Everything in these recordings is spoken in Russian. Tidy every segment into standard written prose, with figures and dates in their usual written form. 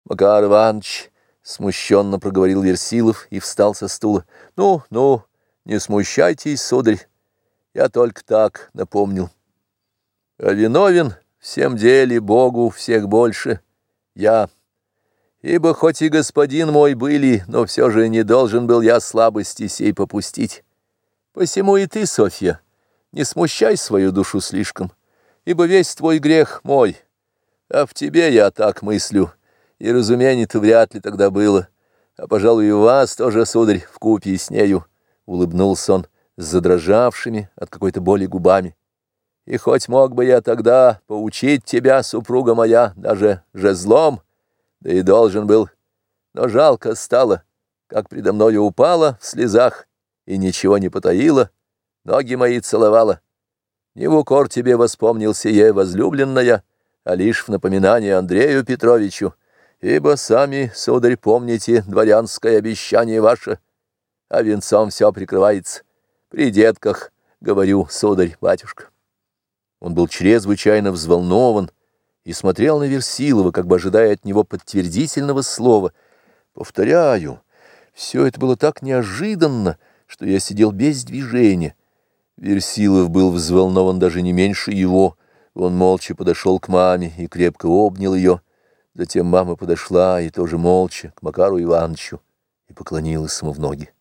Макар Иванович, — смущенно проговорил Версилов и встал со стула. — Ну, не смущайтесь, сударь, я только так напомнил. А виновен в всем деле Богу всех больше я. Ибо хоть и господин мой были, но все же не должен был я слабости сей попустить. Посему и ты, Софья, не смущай свою душу слишком, ибо весь твой грех мой, а в тебе я так мыслю, и разумение-то вряд ли тогда было, а, пожалуй, и у вас тоже, сударь, вкупе с нею, — улыбнулся он с задрожавшими от какой-то боли губами. И хоть мог бы я тогда поучить тебя, супруга моя, даже жезлом, да и должен был, но жалко стало, как предо мною упала в слезах и ничего не потаила, ноги мои целовала. Не в укор тебе воспомнил сие, возлюбленная, а лишь в напоминание Андрею Петровичу, ибо сами, сударь, помните дворянское обещание ваше, а венцом все прикрывается. При детках, говорю, сударь, батюшка. Он был чрезвычайно взволнован и смотрел на Версилова, как бы ожидая от него подтвердительного слова. Повторяю, все это было так неожиданно, что я сидел без движения. Версилов был взволнован даже не меньше его. Он молча подошел к маме и крепко обнял ее. Затем мама подошла и тоже молча к Макару Ивановичу и поклонилась ему в ноги.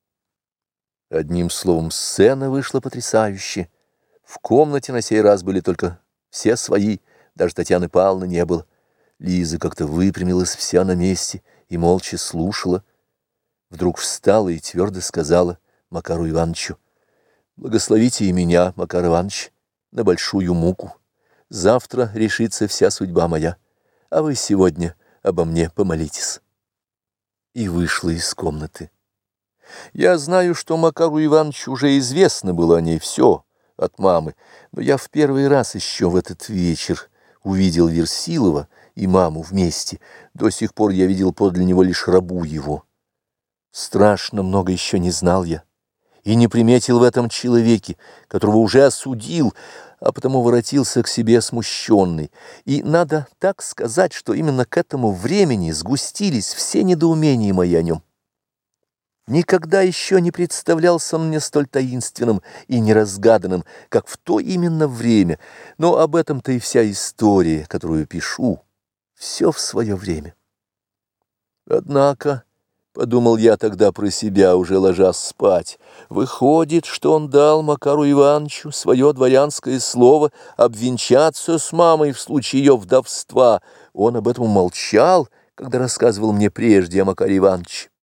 Одним словом, сцена вышла потрясающая. В комнате на сей раз были только все свои, даже Татьяны Павловны не было. Лиза как-то выпрямилась вся на месте и молча слушала. Вдруг встала и твердо сказала Макару Ивановичу: «Благословите и меня, Макар Иванович, на большую муку. Завтра решится вся судьба моя, а вы сегодня обо мне помолитесь». И вышла из комнаты. Я знаю, что Макару Ивановичу уже известно было о ней все от мамы, но я в первый раз еще в этот вечер увидел Версилова и маму вместе. До сих пор я видел подле него лишь рабу его. Страшно много еще не знал я и не приметил в этом человеке, которого уже осудил, а потому воротился к себе смущенный. И надо так сказать, что именно к этому времени сгустились все недоумения мои о нем. Никогда еще не представлялся он мне столь таинственным и неразгаданным, как в то именно время, но об этом-то и вся история, которую пишу, все в свое время. Однако, — подумал я тогда про себя, уже ложась спать, — выходит, что он дал Макару Ивановичу свое дворянское слово обвенчаться с мамой в случае ее вдовства. Он об этом молчал, когда рассказывал мне прежде о Макаре Ивановиче.